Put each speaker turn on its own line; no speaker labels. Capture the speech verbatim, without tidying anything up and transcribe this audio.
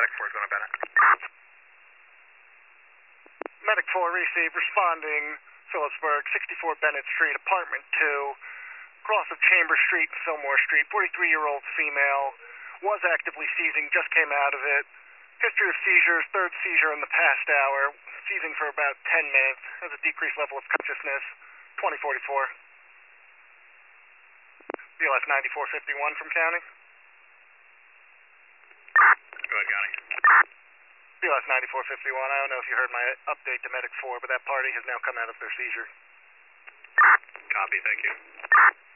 Medic four is going to Bennett.
Medic four received, responding Phillipsburg, sixty-four Bennett Street, apartment two, cross of Chamber Street and Fillmore Street, forty-three-year-old female, was actively seizing, just came out of it. History of seizures, third seizure in the past hour, seizing for about ten minutes, has a decreased level of consciousness, twenty forty-four. B L S ninety-four fifty-one from County.
Go ahead, County.
B L S ninety-four fifty-one, I don't know if you heard my update to Medic four, but that party has now come out of their seizure.
Copy, thank you.